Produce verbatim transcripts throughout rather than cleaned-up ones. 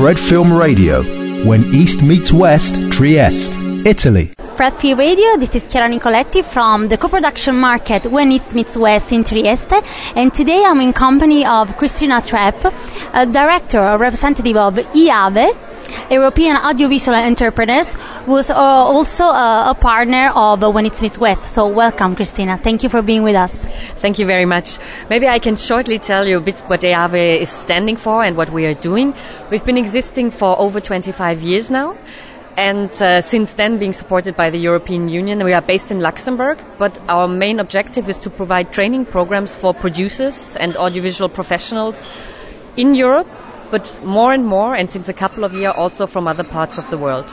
Fred Film Radio, when East meets West, Trieste, Italy. Fred Film Radio, this is Chiara Nicoletti from the co-production market When East Meets West in Trieste, and today I'm in company of Cristina Trepp, a director or representative of I A V E, European Audiovisual Entrepreneurs, who is uh, also uh, a partner of uh, When It Meets West. So welcome, Cristina. Thank you for being with us. Thank you very much. Maybe I can shortly tell you a bit what I A V E is standing for and what we are doing. We've been existing for over twenty-five years now, and uh, since then being supported by the European Union. We are based in Luxembourg, but our main objective is to provide training programs for producers and audiovisual professionals in Europe, but more and more, and since a couple of years, also from other parts of the world.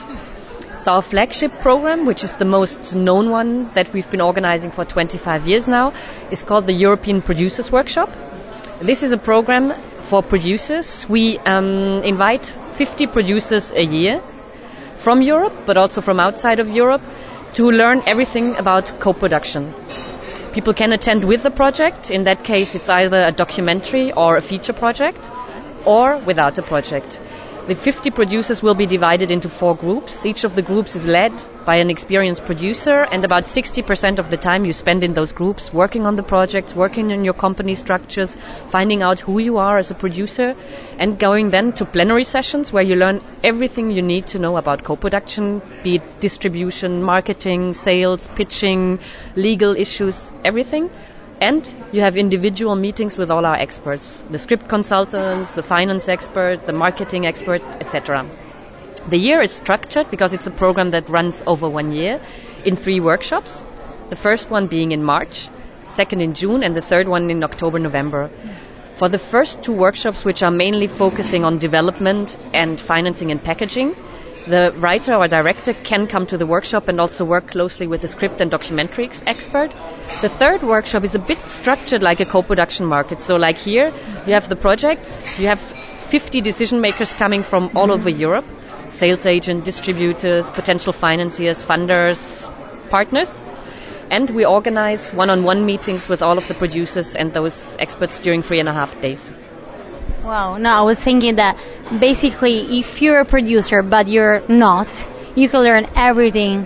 So our flagship program, which is the most known one that we've been organizing for twenty-five years now, is called the European Producers Workshop. This is a program for producers. We um, invite fifty producers a year from Europe, but also from outside of Europe, to learn everything about co-production. People can attend with the project. In that case, it's either a documentary or a feature project, or without a project. The fifty producers will be divided into four groups. Each of the groups is led by an experienced producer, and about sixty percent of the time you spend in those groups working on the projects, working in your company structures, finding out who you are as a producer, and going then to plenary sessions where you learn everything you need to know about co-production, be it distribution, marketing, sales, pitching, legal issues, everything. And you have individual meetings with all our experts, the script consultants, the finance expert, the marketing expert, et cetera. The year is structured because it's a program that runs over one year in three workshops. The first one being in March, second in June, and the third one in October, November. For the first two workshops, which are mainly focusing on development and financing and packaging, the writer or director can come to the workshop and also work closely with the script and documentary ex- expert. The third workshop is a bit structured like a co-production market. So like here, you have the projects, you have fifty decision makers coming from all over Europe, sales agents, distributors, potential financiers, funders, partners. And we organize one-on-one meetings with all of the producers and those experts during three and a half days. Wow, no, I was thinking that basically if you're a producer but you're not, you can learn everything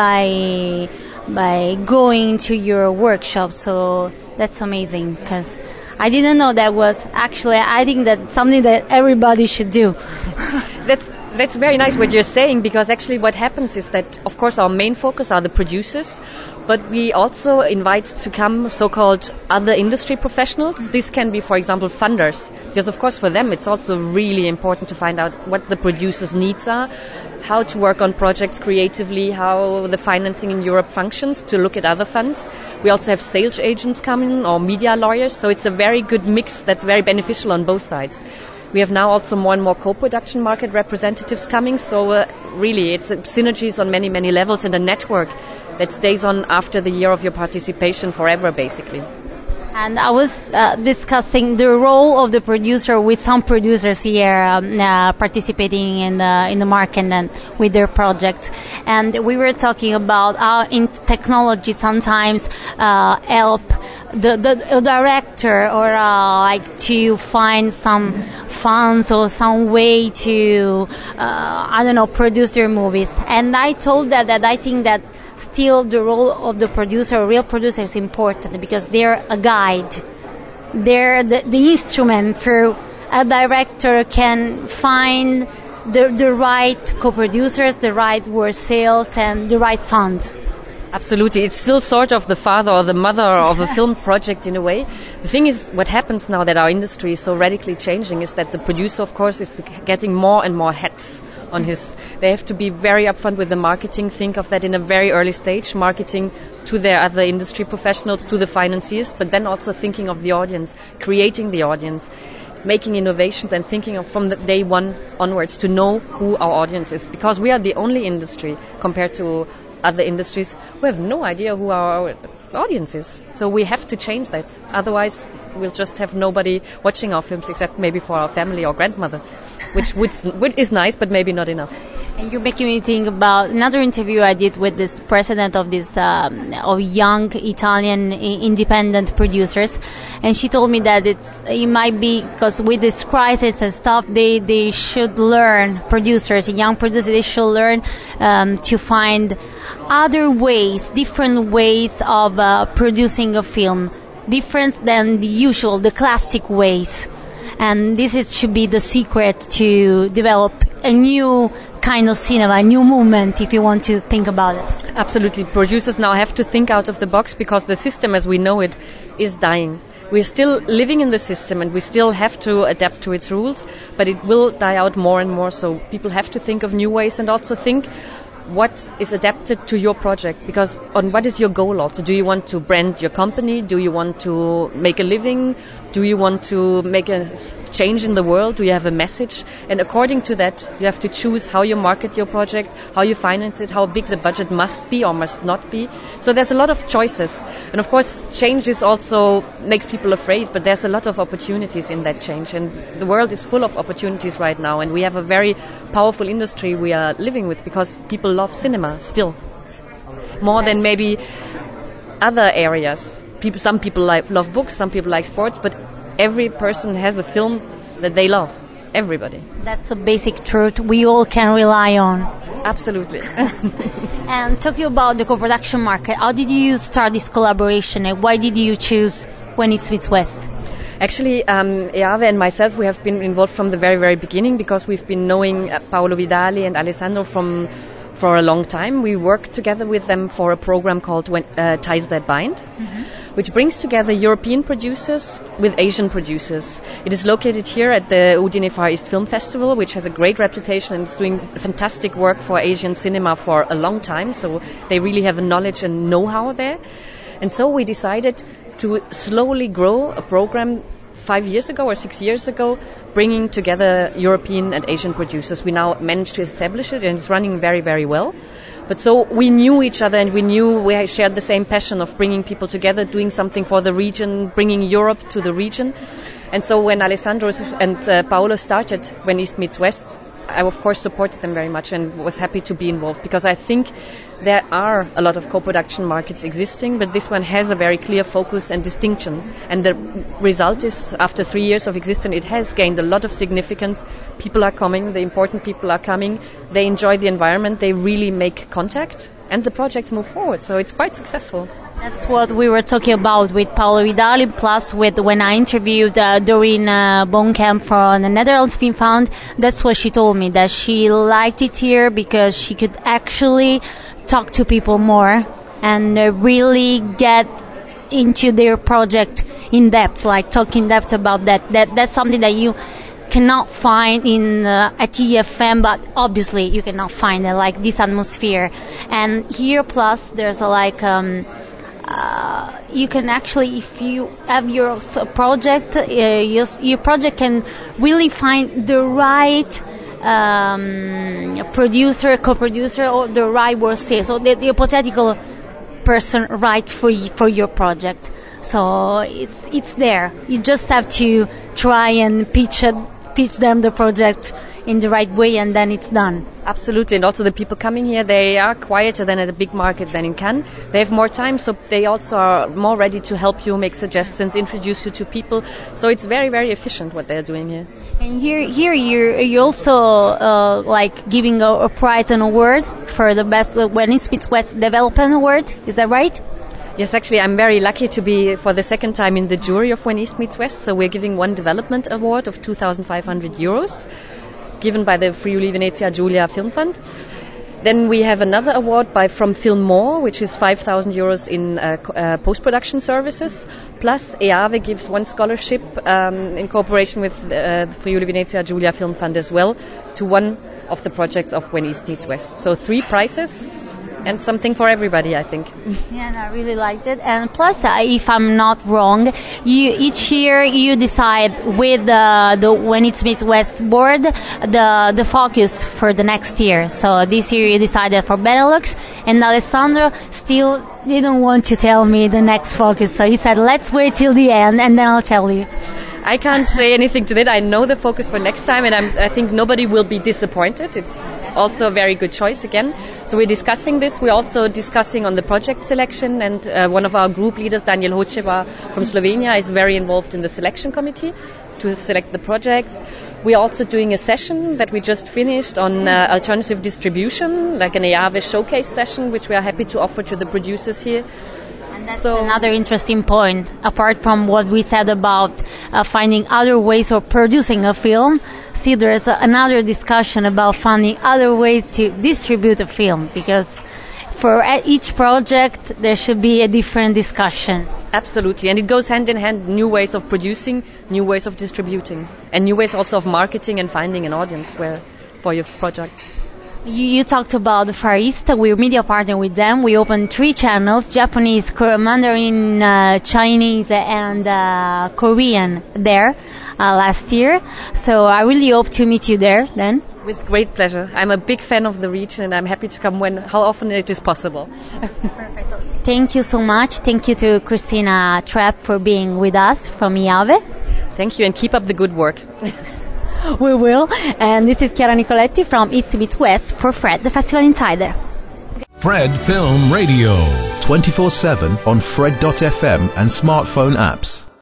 by by going to your workshop. So that's amazing, because I didn't know that was actually, I think that's something that everybody should do. That's That's very nice what you're saying, because actually what happens is that, of course, our main focus are the producers, but we also invite to come so-called other industry professionals. This can be, for example, funders, because, of course, for them it's also really important to find out what the producers' needs are, how to work on projects creatively, how the financing in Europe functions, to look at other funds. We also have sales agents coming or media lawyers, so it's a very good mix that's very beneficial on both sides. We have now also more and more co-production market representatives coming, so uh, really it's uh, synergies on many, many levels, and a network that stays on after the year of your participation forever, basically. And I was uh, discussing the role of the producer with some producers here um, uh, participating in the in the market and with their project, and we were talking about how in technology sometimes uh, help the, the director or uh, like to find some funds or some way to uh, I don't know, produce their movies. And I told that that I think that still the role of the producer, real producer, is important, because they're a guide. They're the, the instrument for a director can find the the right co-producers, the right word sales, and the right funds. Absolutely. It's still sort of the father or the mother of a film project in a way. The thing is, what happens now that our industry is so radically changing is that the producer, of course, is getting more and more hats on his. They have to be very upfront with the marketing, think of that in a very early stage, marketing to their other industry professionals, to the financiers, but then also thinking of the audience, creating the audience, making innovations and thinking of from the day one onwards to know who our audience is. Because we are the only industry compared to other industries, we have no idea who our audience is. So we have to change that. Otherwise, we'll just have nobody watching our films except maybe for our family or grandmother, which would, would, is nice, but maybe not enough. And you're making me think about another interview I did with this president of this um, of young Italian I- independent producers, and she told me that it's it might be because with this crisis and stuff, they they should learn producers, young producers, they should learn um, to find other ways, different ways of uh, producing a film, different than the usual, the classic ways. And this is, should be the secret to develop a new kind of cinema, a new movement, if you want to think about it. Absolutely. Producers now have to think out of the box because the system as we know it is dying. We're still living in the system and we still have to adapt to its rules, but it will die out more and more. So people have to think of new ways and also think what is adapted to your project, because on what is your goal also? Do you want to brand your company? Do you want to make a living? Do you want to make a change in the world? Do you have a message? And according to that, you have to choose how you market your project, how you finance it, how big the budget must be or must not be. So there's a lot of choices. And of course, change is also makes people afraid, but there's a lot of opportunities in that change. And the world is full of opportunities right now. And we have a very powerful industry we are living with because people love cinema still. More than maybe other areas. People, some people like, love books, some people like sports, but every person has a film that they love. Everybody. That's a basic truth we all can rely on. Absolutely. And talking about the co-production market, how did you start this collaboration and why did you choose When East Meets West? Actually, um, EAVE and myself, we have been involved from the very, very beginning because we've been knowing uh, Paolo Vidali and Alessandro from for a long time. We worked together with them for a program called when, uh, Ties That Bind, mm-hmm. which brings together European producers with Asian producers. It is located here at the Udine Far East Film Festival, which has a great reputation and is doing fantastic work for Asian cinema for a long time. So they really have a knowledge and know-how there. And so we decided to slowly grow a program five years ago or six years ago, bringing together European and Asian producers. We now managed to establish it and it's running very, very well. But so we knew each other and we knew we shared the same passion of bringing people together, doing something for the region, bringing Europe to the region. And so when Alessandro and uh, Paolo started When East Meets West, I of course supported them very much and was happy to be involved because I think there are a lot of co-production markets existing, but this one has a very clear focus and distinction. And the result is, after three years of existence, it has gained a lot of significance. People are coming, the important people are coming, they enjoy the environment, they really make contact, and the projects move forward. So it's quite successful. That's what we were talking about with Paolo Vidali, plus with when I interviewed uh, Doreen uh, Bonkamp from the Netherlands Film Fund. That's what she told me, that she liked it here because she could actually talk to people more and uh, really get into their project in depth, like talk in depth about that. That that's something that you cannot find in uh, at E F M, but obviously you cannot find it, like this atmosphere. And here, plus there's a like um, uh, you can actually, if you have your project, uh, your, your project can really find the right um, producer, co-producer, or the right word say, so the, the hypothetical person right for you, for your project. So it's it's there. You just have to try and pitch it, pitch them the project in the right way, and then it's done. Absolutely, and also the people coming here, they are quieter than at a big market than in Cannes. They have more time, so they also are more ready to help you, make suggestions, introduce you to people. So it's very, very efficient what they're doing here. And here, here you're, you're also uh, like giving a, a prize and award for the best uh, When East Meets West Development Award. Is that right? Yes, actually, I'm very lucky to be for the second time in the jury of When East Meets West. So we're giving one development award of two thousand five hundred euros, given by the Friuli Venezia Giulia Film Fund. Then we have another award by from Film More, which is five thousand euros in uh, uh, post-production services. Plus, EAVE gives one scholarship um, in cooperation with uh, the Friuli Venezia Giulia Film Fund as well to one of the projects of When East Meets West. So three prizes and something for everybody, I think. Yeah, and I really liked it. And plus, uh, if I'm not wrong, you each year you decide with the, the When East Meets West board the the focus for the next year. So this year you decided for Benelux, and Alessandro still didn't want to tell me the next focus. So he said, let's wait till the end, and then I'll tell you. I can't say anything to that. I know the focus for next time, and I'm, I think nobody will be disappointed. It's also a very good choice again. So we're discussing this. We're also discussing on the project selection, and uh, one of our group leaders, Daniel Hočeva from Slovenia, is very involved in the selection committee to select the projects. We're also doing a session that we just finished on uh, alternative distribution, like an E A V E showcase session, which we are happy to offer to the producers here. That's so another interesting point. Apart from what we said about uh, finding other ways of producing a film, see, there's a, another discussion about finding other ways to distribute a film, because for each project there should be a different discussion. Absolutely, and it goes hand in hand, new ways of producing, new ways of distributing, and new ways also of marketing and finding an audience where for your project. You, you talked about the Far East. We're media partner with them. We opened three channels: Japanese, Mandarin, uh, Chinese, and uh, Korean there uh, last year. So I really hope to meet you there then. With great pleasure. I'm a big fan of the region, and I'm happy to come when, how often it is possible. Perfect. So thank you so much. Thank you to Christina Trapp for being with us from E A V E. Thank you, and keep up the good work. We will. And this is Chiara Nicoletti from East Meets West for Fred, the Festival Insider. Fred Film Radio. twenty-four seven on Fred dot f m and smartphone apps.